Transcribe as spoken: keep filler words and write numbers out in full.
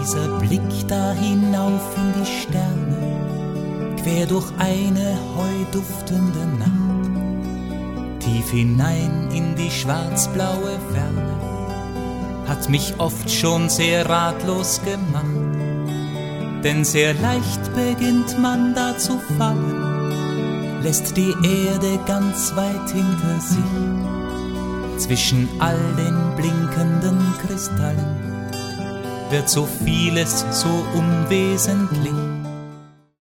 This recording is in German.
Dieser Blick da hinauf in die Sterne, quer durch eine heuduftende Nacht, tief hinein in die schwarzblaue Ferne, hat mich oft schon sehr ratlos gemacht. Denn sehr leicht beginnt man da zu fallen, lässt die Erde ganz weit hinter sich. Zwischen all den blinkenden Kristallen wird so vieles so unwesentlich.